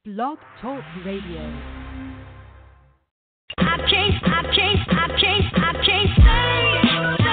Blog Talk Radio. I can't stay.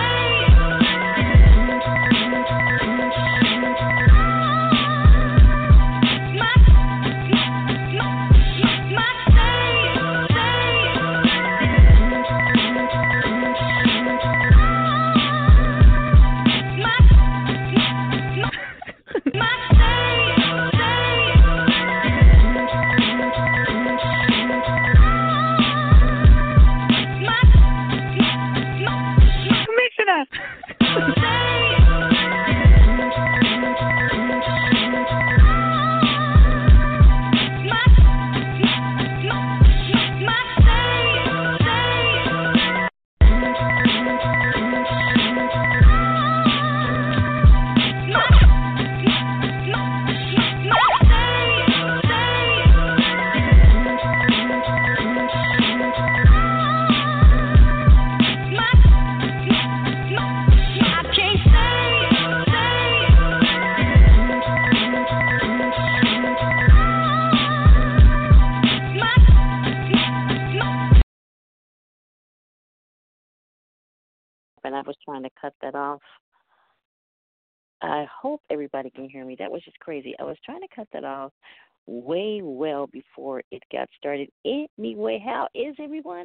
And I was trying to cut that off. I hope everybody can hear me. That was just crazy. I was trying to cut that off way well before it got started. Anyway, how is everyone?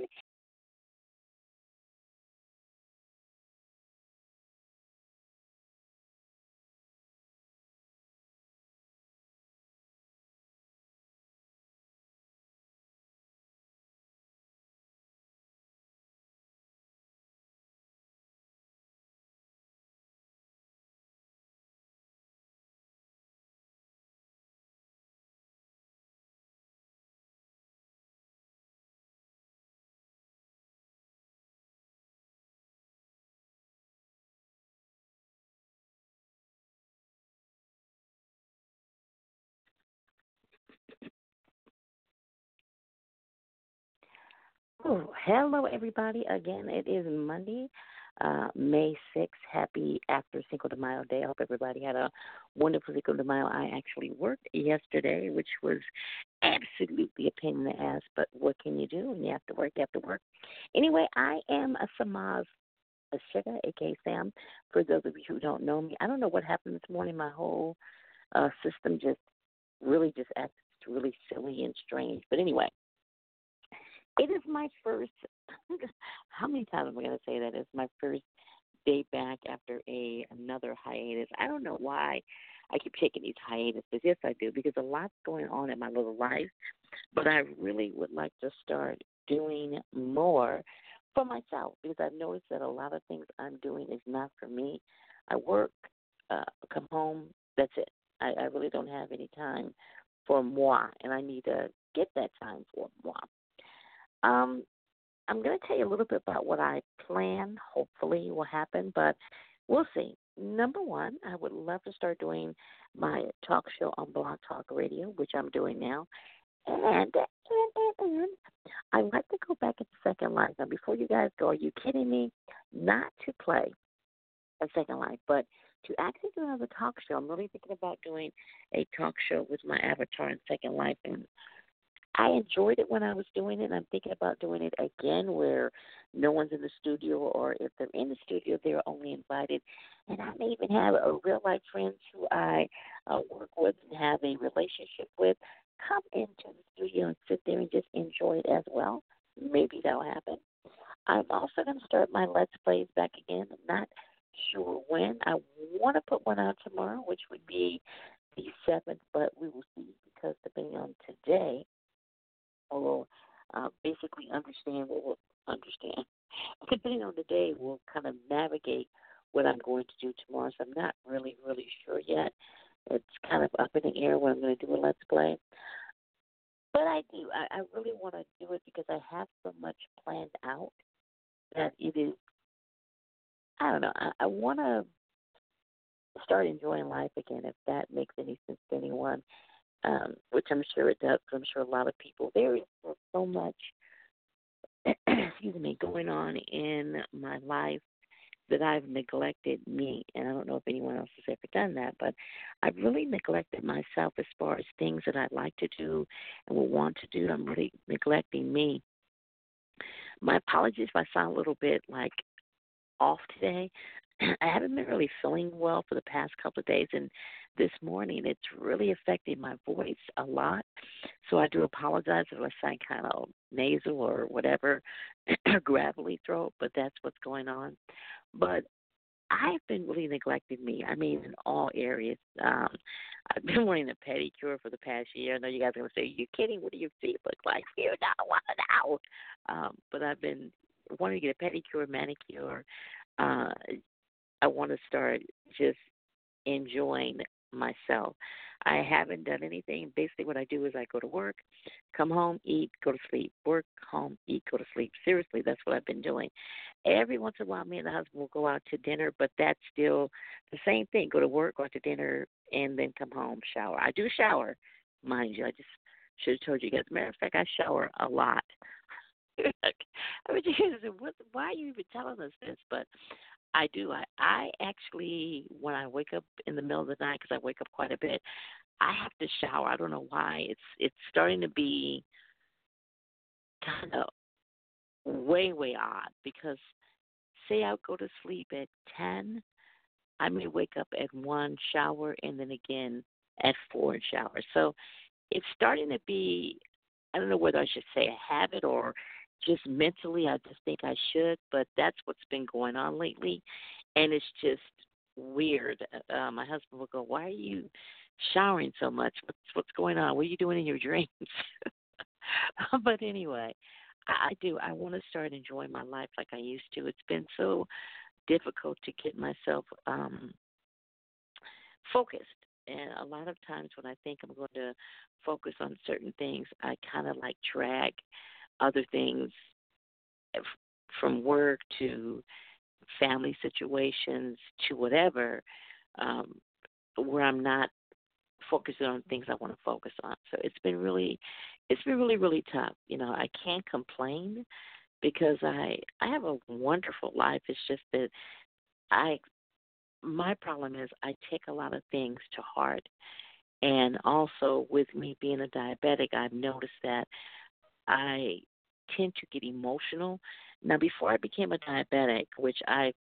Oh, hello, everybody. Again, it is Monday, May 6th. Happy after Cinco de Mayo Day. I hope everybody had a wonderful Cinco de Mayo. I actually worked yesterday, which was absolutely a pain in the ass, but what can you do? When you have to work, you have to work. Anyway, I am a Samaz Sugar, a.k.a. Sam. For those of you who don't know me, I don't know what happened this morning. My whole system just really just acted really silly and strange. But anyway, it is my first, how many times am I going to say that? It's my first day back after another hiatus. I don't know why I keep taking these hiatuses. Yes, I do, because a lot's going on in my little life. But I really would like to start doing more for myself, because I've noticed that a lot of things I'm doing is not for me. I work, come home, that's it. I really don't have any time for moi, and I need to get that time for moi. I'm going to tell you a little bit about what I plan, hopefully will happen, but we'll see. Number one, I would love to start doing my talk show on Blog Talk Radio, which I'm doing now. And I'd like to go back into Second Life. Now, before you guys go, are you kidding me? Not to play a Second Life, but to actually do another talk show. I'm really thinking about doing a talk show with my avatar in Second Life, and I enjoyed it when I was doing it. I'm thinking about doing it again where no one's in the studio, or if they're in the studio, they're only invited. And I may even have a real-life friends who I work with and have a relationship with come into the studio and sit there and just enjoy it as well. Maybe that'll happen. I'm also going to start my Let's Plays back again. I'm not sure when. I want to put one out tomorrow, which would be the 7th, but we will see, because depending on today, will basically understand what we'll understand. Depending on the day, we'll kind of navigate what I'm going to do tomorrow. So I'm not really sure yet. It's kind of up in the air when I'm going to do a Let's Play. But I do. I really want to do it because I have so much planned out that it is, I don't know, I want to start enjoying life again, if that makes any sense to anyone. Which I'm sure it does, because I'm sure a lot of people, there is so much, excuse me, going on in my life that I've neglected me. And I don't know if anyone else has ever done that, but I've really neglected myself as far as things that I'd like to do and would want to do. I'm really neglecting me. My apologies if I sound a little bit like off today. I haven't been really feeling well for the past couple of days, and this morning it's really affected my voice a lot. So I do apologize if I sound kind of nasal or whatever, gravelly throat, but that's what's going on. But I've been really neglecting me. I mean, in all areas. I've been wanting a pedicure for the past year. I know you guys are going to say, "You're kidding. What do your feet look like?" You don't want to know. But I've been wanting to get a pedicure, manicure. Uh, I want to start just enjoying myself. I haven't done anything. Basically, what I do is I go to work, come home, eat, go to sleep. Work, home, eat, go to sleep. Seriously, that's what I've been doing. Every once in a while, me and the husband will go out to dinner, but that's still the same thing. Go to work, go out to dinner, and then come home, shower. I do shower, mind you. I just should have told you guys. Matter of fact, I shower a lot. I mean, why are you even telling us this? But I do. I actually, when I wake up in the middle of the night, because I wake up quite a bit, I have to shower. I don't know why. It's starting to be kind of way odd because say I go to sleep at 10, I may wake up at 1, shower, and then again at 4 and shower. So it's starting to be, I don't know whether I should say a habit or just mentally I just think I should, but that's what's been going on lately. And it's just weird. My husband will go, "Why are you showering so much? What's going on? What are you doing in your dreams?" But anyway, I do. I want to start enjoying my life like I used to. It's been so difficult to get myself focused. And a lot of times when I think I'm going to focus on certain things, I kind of like drag other things f- from work to family situations to whatever, um, where I'm not focusing on things I want to focus on. So it's been really tough. You know, I can't complain because I have a wonderful life. It's just that I my problem is I take a lot of things to heart, and also with me being a diabetic, I've noticed that I tend to get emotional. Now, before I became a diabetic, which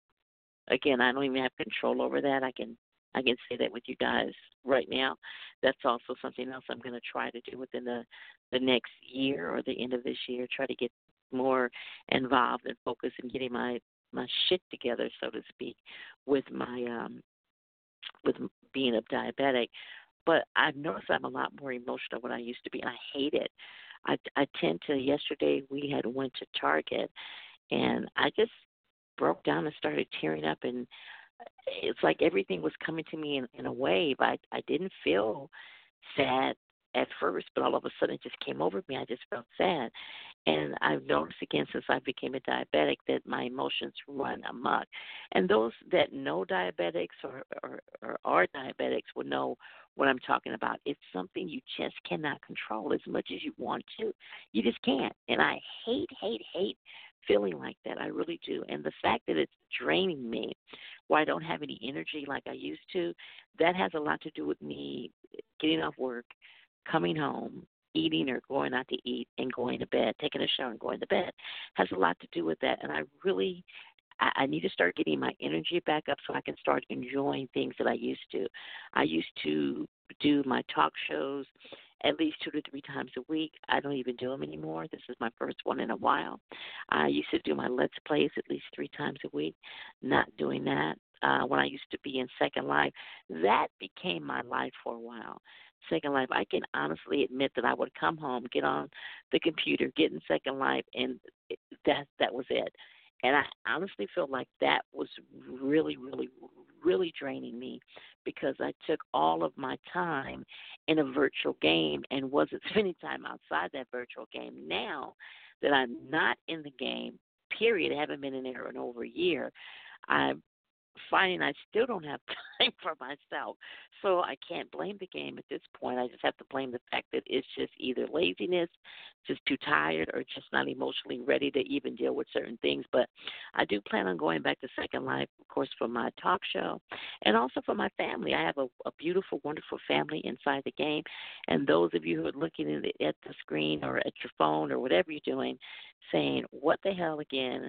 I don't even have control over that. I can say that with you guys right now. That's also something else I'm going to try to do within the next year or the end of this year. Try to get more involved and focus in getting my shit together, so to speak, with my with being a diabetic. But I've noticed I'm a lot more emotional than I used to be, and I hate it. I tend to. Yesterday we had went to Target, and I just broke down and started tearing up, and it's like everything was coming to me in a wave. I didn't feel sad at first, but all of a sudden it just came over me. I just felt sad. And I've noticed again since I became a diabetic that my emotions run amok. And those that know diabetics or are diabetics will know what I'm talking about. It's something you just cannot control as much as you want to. You just can't. And I hate feeling like that. I really do. And the fact that it's draining me, where I don't have any energy like I used to, that has a lot to do with me getting off work, coming home, eating or going out to eat, and going to bed, taking a shower and going to bed. Has a lot to do with that. And I need to start getting my energy back up so I can start enjoying things that I used to. I used to do my talk shows at least 2 to 3 times a week. I don't even do them anymore. This is my first one in a while. I used to do my Let's Plays at least 3 times a week. Not doing that. When I used to be in Second Life, that became my life for a while. Second Life, I can honestly admit that I would come home, get on the computer, get in Second Life, and that was it. And I honestly feel like that was really draining me because I took all of my time in a virtual game and wasn't spending time outside that virtual game. Now that I'm not in the game, period, I haven't been in there in over a year, finding I still don't have time for myself. So I can't blame the game at this point. I just have to blame the fact that it's just either laziness, just too tired, or just not emotionally ready to even deal with certain things. But I do plan on going back to Second Life, of course, for my talk show and also for my family. I have a beautiful, wonderful family inside the game. And those of you who are looking at the screen or at your phone or whatever you're doing, saying, what the hell again?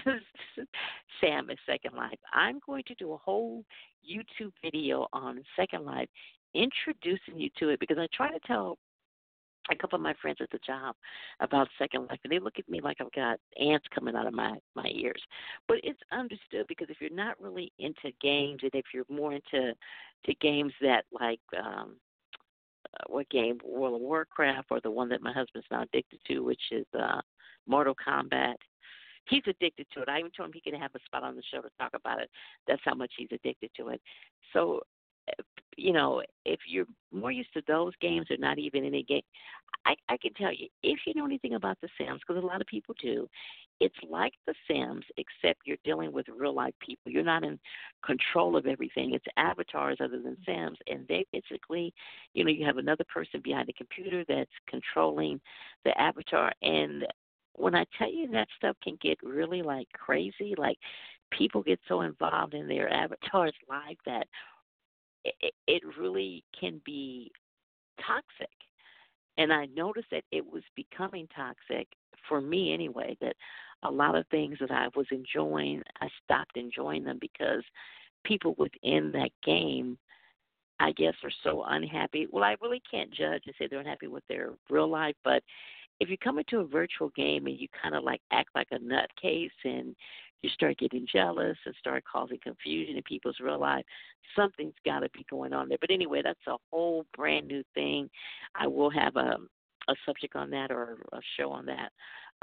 Sam is Second Life. I'm going to do a whole YouTube video on Second Life, introducing you to it, because I try to tell a couple of my friends at the job about Second Life, and they look at me like I've got ants coming out of my ears. But it's understood, because if you're not really into games, and if you're more into games that like what game, World of Warcraft, or the one that my husband's now addicted to, which is Mortal Kombat. He's addicted to it. I even told him he could have a spot on the show to talk about it. That's how much he's addicted to it. So, if you're more used to those games or not even any game, I can tell you, if you know anything about The Sims, because a lot of people do, it's like The Sims, except you're dealing with real-life people. You're not in control of everything. It's avatars other than Sims, and they basically, you have another person behind the computer that's controlling the avatar. And when I tell you that stuff can get really, like, crazy, like people get so involved in their avatars' life that it really can be toxic. And I noticed that it was becoming toxic, for me anyway, that a lot of things that I was enjoying, I stopped enjoying them because people within that game, I guess, are so unhappy. Well, I really can't judge and say they're unhappy with their real life, but if you come into a virtual game and you kind of like act like a nutcase and you start getting jealous and start causing confusion in people's real life, something's got to be going on there. But anyway, that's a whole brand new thing. I will have a subject on that, or a show on that.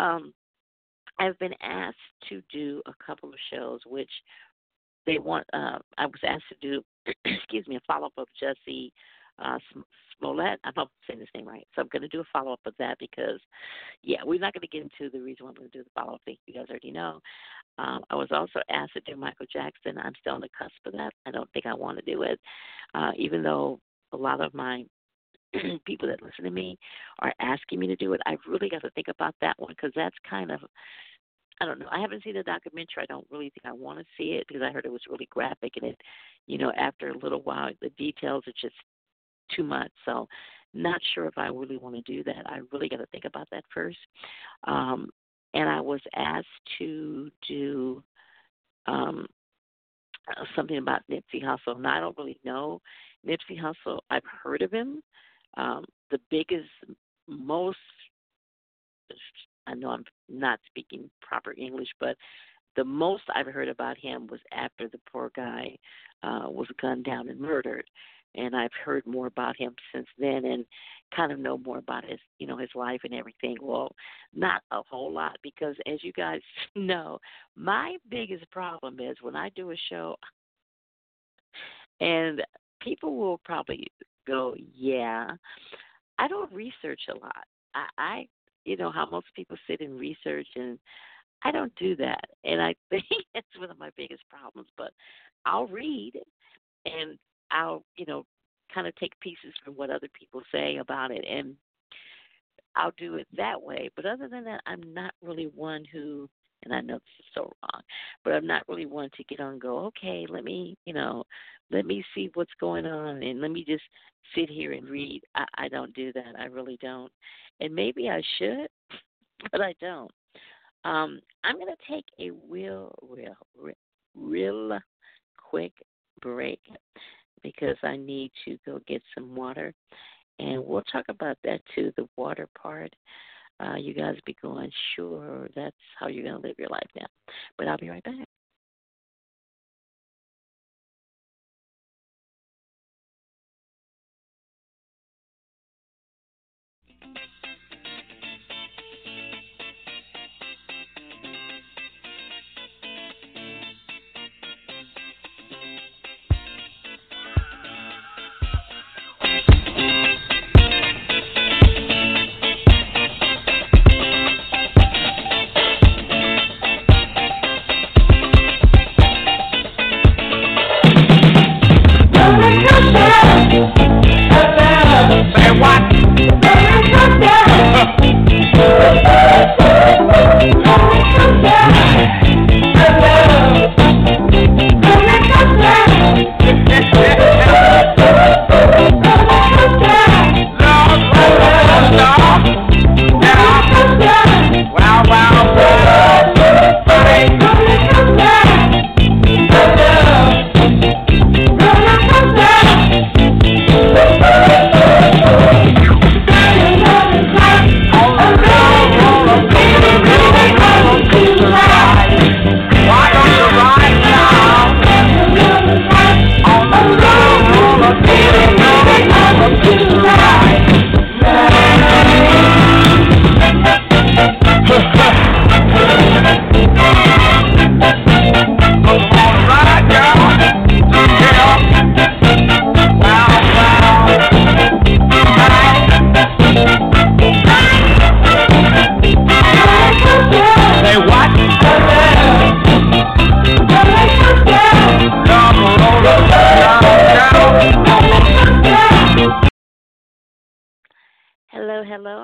I've been asked to do a couple of shows, which they want. I was asked to do, excuse me, a follow-up of Jesse Smollett. I'm not saying his name right, so I'm going to do a follow-up of that because, yeah, we're not going to get into the reason why I'm going to do the follow-up thing. You guys already know. I was also asked to do Michael Jackson. I'm still on the cusp of that. I don't think I want to do it, even though a lot of my people that listen to me are asking me to do it. I've really got to think about that one, because that's kind of, I don't know. I haven't seen the documentary. I don't really think I want to see it because I heard it was really graphic, and it, after a little while, the details are just too much. So not sure if I really want to do that. I really got to think about that first. And I was asked to do something about Nipsey Hussle. Now, I don't really know Nipsey Hussle. I've heard of him. The biggest, most, I know I'm not speaking proper English, but the most I've heard about him was after the poor guy was gunned down and murdered. And I've heard more about him since then, and kind of know more about his, his life and everything. Well, not a whole lot, because as you guys know, my biggest problem is when I do a show, and people will probably go, yeah, I don't research a lot. I how most people sit and research, and I don't do that. And I think it's one of my biggest problems. But I'll read, and I'll, kind of take pieces from what other people say about it, and I'll do it that way. But other than that, I'm not really one who, and I know this is so wrong, but I'm not really one to get on and go, okay, let me see what's going on, and let me just sit here and read. I don't do that. I really don't. And maybe I should, but I don't. I'm going to take a real quick break, because I need to go get some water. And we'll talk about that too, the water part. You guys be going, sure, that's how you're going to live your life now. But I'll be right back. Hello, hello.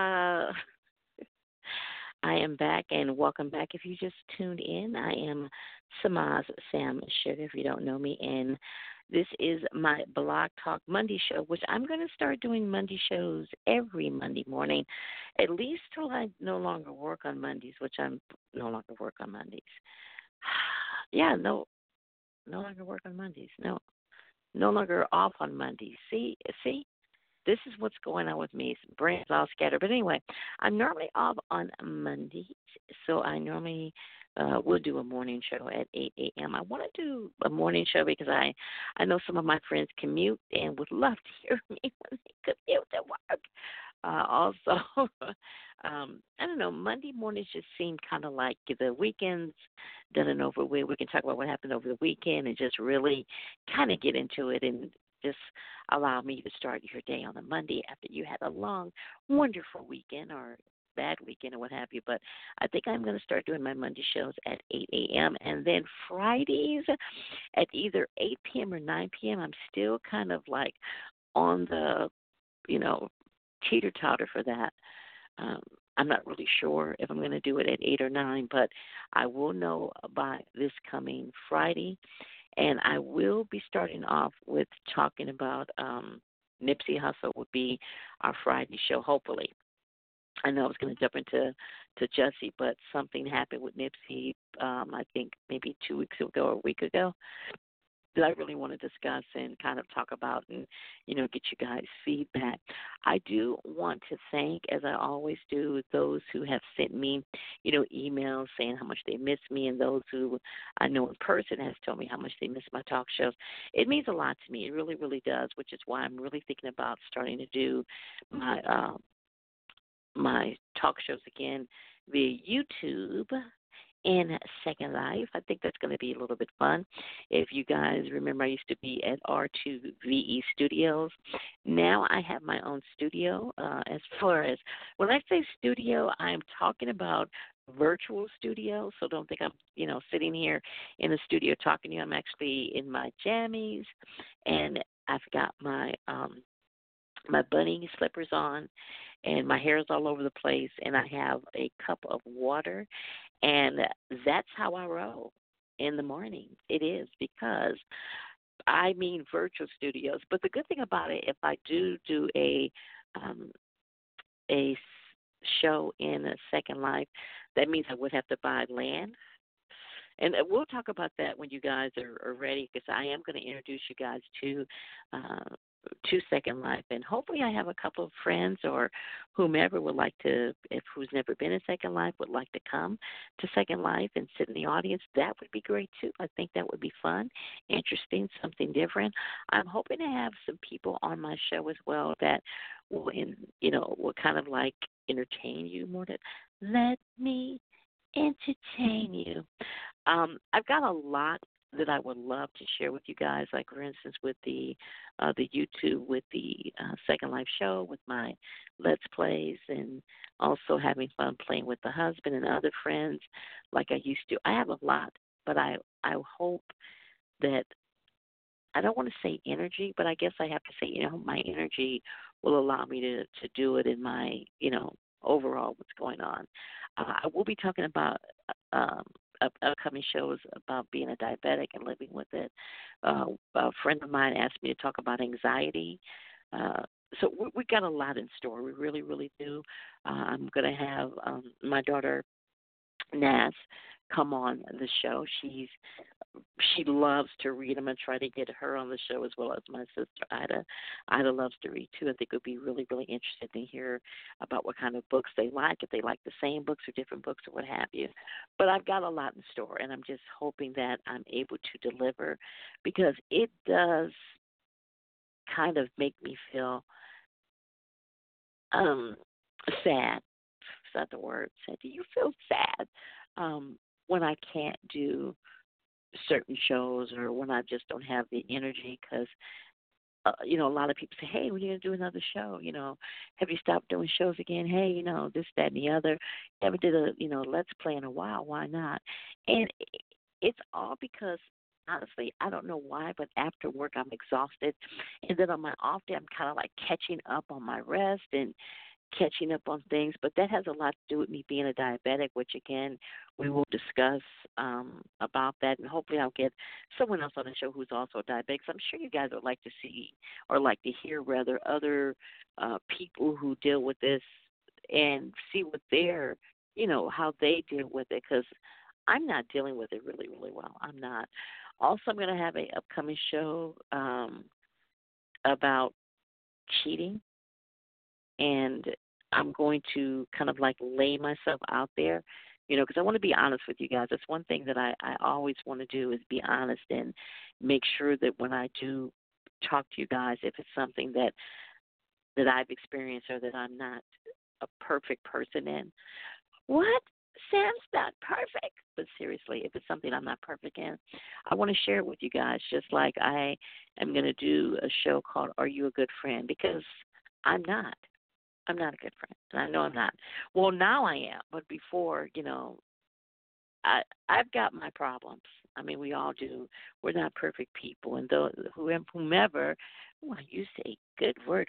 I am back and welcome back. If you just tuned in, I am Samaz Sam Sugar, if you don't know me, and this is my Blog Talk Monday show, which I'm going to start doing Monday shows every Monday morning, at least till I no longer work on Mondays, which I'm no longer work on Mondays. Yeah, no longer work on Mondays. No longer off on Mondays. See, this is what's going on with me. Brain's all scattered. But anyway, I'm normally off on Mondays, so I normally will do a morning show at 8 a.m. I want to do a morning show because I know some of my friends commute and would love to hear me when they commute to work. Also, I don't know, Monday mornings just seem kind of like the weekends done and over with. We can talk about what happened over the weekend and just really kind of get into it and just allow me to start your day on a Monday after you had a long, wonderful weekend or bad weekend or what have you. But I think I'm going to start doing my Monday shows at 8 a.m. And then Fridays at either 8 p.m. or 9 p.m. I'm still kind of like on the, teeter-totter for that. I'm not really sure if I'm going to do it at 8 or 9, but I will know by this coming Friday. And I will be starting off with talking about Nipsey Hussle would be our Friday show, hopefully. I know I was going to jump into Jussie, but something happened with Nipsey, I think maybe 2 weeks ago or a week ago, that I really want to discuss and kind of talk about and, get you guys' feedback. I do want to thank, as I always do, those who have sent me, emails saying how much they miss me, and those who I know in person has told me how much they miss my talk shows. It means a lot to me. It really, really does, which is why I'm really thinking about starting to do my talk shows again via YouTube in Second Life. I think that's going to be a little bit fun. If you guys remember, I used to be at R2VE Studios. Now I have my own studio. As far as when I say studio, I'm talking about virtual studio. So don't think I'm, sitting here in the studio talking to you. I'm actually in my jammies, and I've got my bunny slippers on, and my hair is all over the place, and I have a cup of water, and that's how I roll in the morning. It is because I mean virtual studios. But the good thing about it, if I do a show in a Second Life, that means I would have to buy land. And we'll talk about that when you guys are ready, because I am going to introduce you guys to Second Life, and hopefully I have a couple of friends or whomever would like to, if who's never been in Second Life, would like to come to Second Life and sit in the audience. That would be great too. I think that would be fun, interesting, something different. I'm hoping to have some people on my show as well that will, will kind of like entertain you more. To let me entertain you. I've got a lot that I would love to share with you guys, like for instance with the YouTube, with the Second Life show, with my Let's Plays, and also having fun playing with the husband and other friends like I used to. I have a lot, but I hope that, I don't want to say energy, but I guess I have to say, my energy will allow me to do it in my, overall what's going on. I will be talking about um, upcoming shows about being a diabetic and living with it. A friend of mine asked me to talk about anxiety. Uh, so we got a lot in store. We really, really do. I'm going to have my daughter Naz come on the show. She loves to read. I'm going to try to get her on the show as well as my sister Ida. Ida loves to read too. I think it would be really, really interesting to hear about what kind of books they like, if they like the same books or different books or what have you. But I've got a lot in store, and I'm just hoping that I'm able to deliver because it does kind of make me feel um, sad. Is that the word? Sad. Do you feel sad when I can't do certain shows or when I just don't have the energy because a lot of people say, hey, when are you going to do another show? Have you stopped doing shows again? Hey, this, that, and the other. Haven't did a, Let's Play in a while. Why not? And it's all because, honestly, I don't know why, but after work I'm exhausted. And then on my off day, I'm kind of like catching up on my rest and catching up on things, but that has a lot to do with me being a diabetic, which again we will discuss about that, and hopefully I'll get someone else on the show who's also a diabetic. So I'm sure you guys would like to see or like to hear rather other people who deal with this and see what their how they deal with it because I'm not dealing with it really really well. I'm not. Also, I'm going to have a upcoming show about cheating and I'm going to kind of like lay myself out there, because I want to be honest with you guys. That's one thing that I always want to do is be honest and make sure that when I do talk to you guys, if it's something that I've experienced or that I'm not a perfect person in, what? Sam's not perfect. But seriously, if it's something I'm not perfect in, I want to share it with you guys, just like I am going to do a show called Are You a Good Friend? Because I'm not. I'm not a good friend, and I know I'm not. Well, now I am, but before, I've got my problems. I mean, we all do. We're not perfect people, and though whomever, well, you say good word,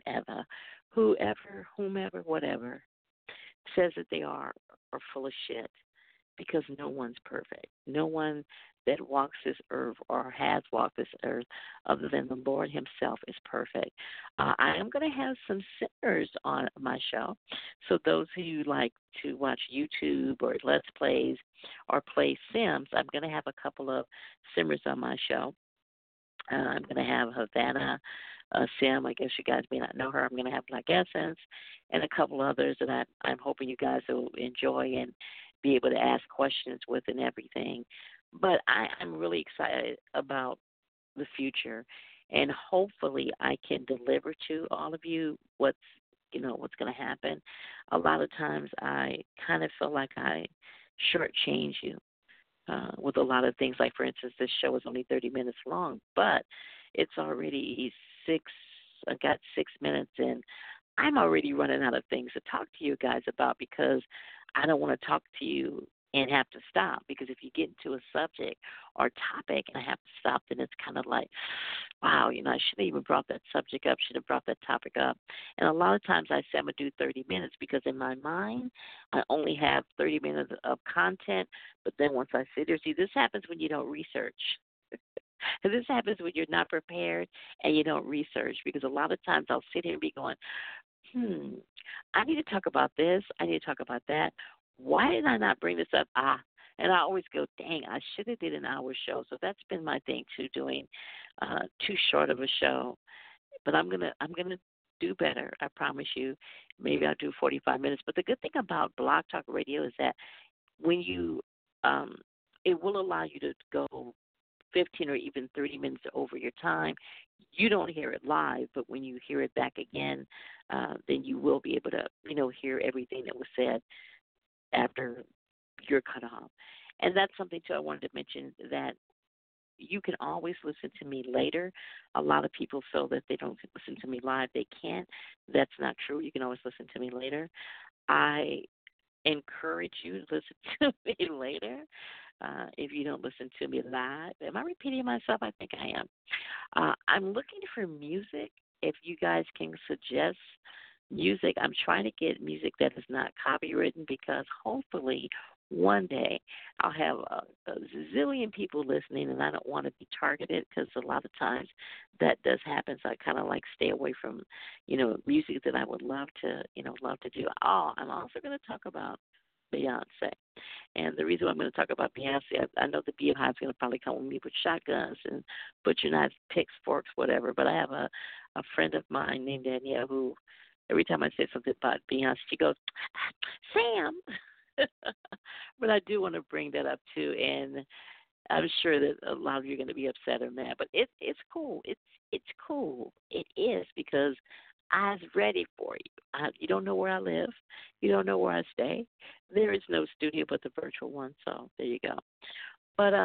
whomever, whatever, says that they are full of shit because no one's perfect. No one that walks this earth or has walked this earth other than the Lord himself is perfect. I am going to have some sinners on my show. So those of you like to watch YouTube or Let's Plays or play Sims, I'm going to have a couple of simmers on my show. I'm going to have Havana Sim. I guess you guys may not know her. I'm going to have Black Essence and a couple others that I'm hoping you guys will enjoy and be able to ask questions with and everything. But I'm really excited about the future, and hopefully I can deliver to all of you what's going to happen. A lot of times I kind of feel like I shortchange you with a lot of things. Like, for instance, this show is only 30 minutes long, but it's already I got 6 minutes in. I'm already running out of things to talk to you guys about because I don't want to talk to you and have to stop, because if you get into a subject or topic and I have to stop, then it's kind of like, wow, I shouldn't have even brought that subject up, should have brought that topic up. And a lot of times I say I'm going to do 30 minutes because in my mind I only have 30 minutes of content, but then once I sit there, see, this happens when you don't research. This happens when you're not prepared and you don't research, because a lot of times I'll sit here and be going, I need to talk about this, I need to talk about that. Why did I not bring this up? And I always go, dang, I should have did an hour show. So that's been my thing too, doing too short of a show. But I'm gonna do better. I promise you. Maybe I'll do 45 minutes. But the good thing about Blog Talk Radio is that when you, it will allow you to go 15 or even 30 minutes over your time. You don't hear it live, but when you hear it back again, then you will be able to, hear everything that was said after you're cut off. And that's something, too, I wanted to mention, that you can always listen to me later. A lot of people feel that they don't listen to me live. They can't. That's not true. You can always listen to me later. I encourage you to listen to me later if you don't listen to me live. Am I repeating myself? I think I am. I'm looking for music. If you guys can suggest music. I'm trying to get music that is not copywritten because hopefully one day I'll have a zillion people listening, and I don't want to be targeted because a lot of times that does happen. So I kind of like stay away from, music that I would love to, love to do. Oh, I'm also going to talk about Beyonce. And the reason why I'm going to talk about Beyonce, I know the Beehive's going to probably come with me with shotguns and butcher knives, picks, forks, whatever. But I have a friend of mine named Danielle who, every time I say something about Beyonce, she goes, Sam. But I do want to bring that up too, and I'm sure that a lot of you are going to be upset or mad, but it's cool. It's cool. It is because I was ready for you. You don't know where I live. You don't know where I stay. There is no studio but the virtual one, so there you go. But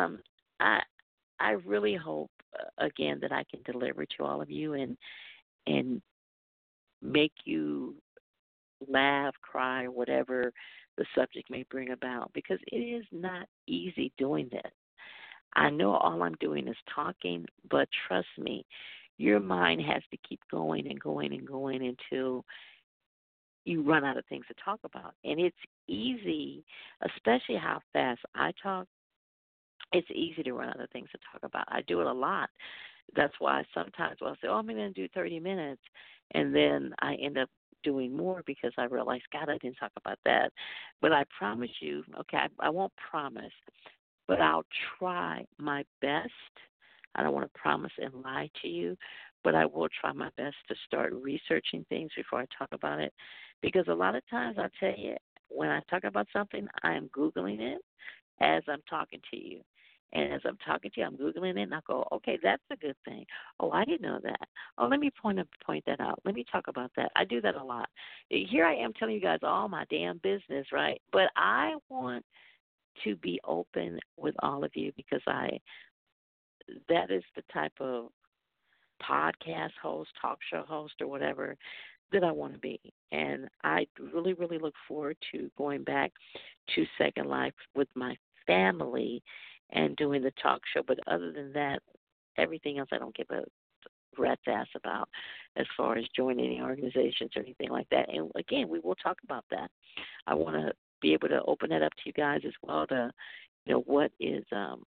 I really hope again that I can deliver to all of you and make you laugh, cry, whatever the subject may bring about, because it is not easy doing this. I know all I'm doing is talking, but trust me, your mind has to keep going and going and going until you run out of things to talk about. And it's easy, especially how fast I talk, it's easy to run out of things to talk about. I do it a lot. That's why sometimes I'll say, I'm going to do 30 minutes, and then I end up doing more because I realize, God, I didn't talk about that. But I promise you, okay, I won't promise, but I'll try my best. I don't want to promise and lie to you, but I will try my best to start researching things before I talk about it. Because a lot of times I'll tell you, when I talk about something, I am Googling it as I'm talking to you. And as I'm talking to you, I'm Googling it, and I go, okay, that's a good thing. Oh, I didn't know that. Oh, let me point that out. Let me talk about that. I do that a lot. Here I am telling you guys all my damn business, right? But I want to be open with all of you because that is the type of podcast host, talk show host, or whatever that I want to be. And I really, really look forward to going back to Second Life with my family and doing the talk show. But other than that, everything else I don't give a rat's ass about as far as joining any organizations or anything like that. And again, we will talk about that. I want to be able to open that up to you guys as well to, what is,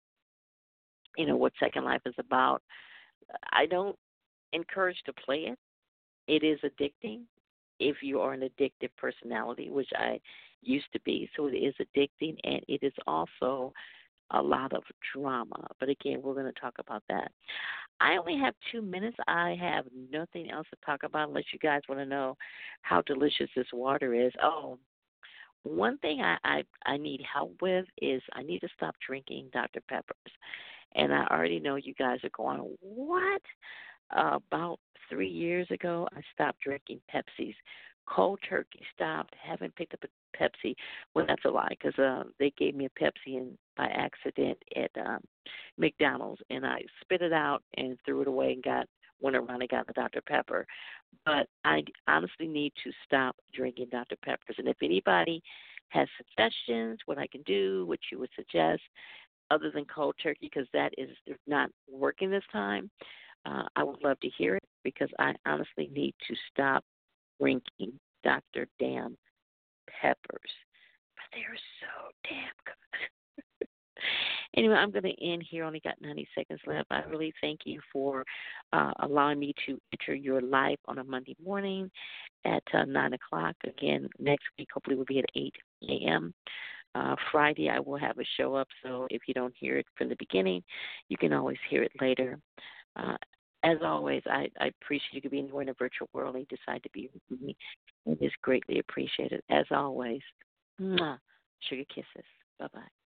what Second Life is about. I don't encourage to play it. It is addicting if you are an addictive personality, which I used to be. So it is addicting, and it is also a lot of drama. But again, we're going to talk about that. I only have 2 minutes. I have nothing else to talk about unless you guys want to know how delicious this water is. Oh, one thing I need help with is I need to stop drinking Dr. Peppers. And I already know you guys are going, what? About 3 years ago, I stopped drinking Pepsis. Cold turkey stopped. Haven't picked up a Pepsi. Well, that's a lie because they gave me a Pepsi by accident at McDonald's, and I spit it out and threw it away and went around and got the Dr. Pepper. But I honestly need to stop drinking Dr. Peppers. And if anybody has suggestions, what I can do, what you would suggest, other than cold turkey, because that is not working this time, I would love to hear it because I honestly need to stop drinking Dr. Damn Peppers. But they're so damn good. Anyway, I'm going to end here. Only got 90 seconds left. I really thank you for allowing me to enter your life on a Monday morning at 9 o'clock. Again, next week hopefully will be at 8 a.m. Friday I will have a show up, so if you don't hear it from the beginning, you can always hear it later. As always, I appreciate you could be anywhere in the virtual world and decide to be with me. It is greatly appreciated. As always, mwah, sugar kisses. Bye-bye.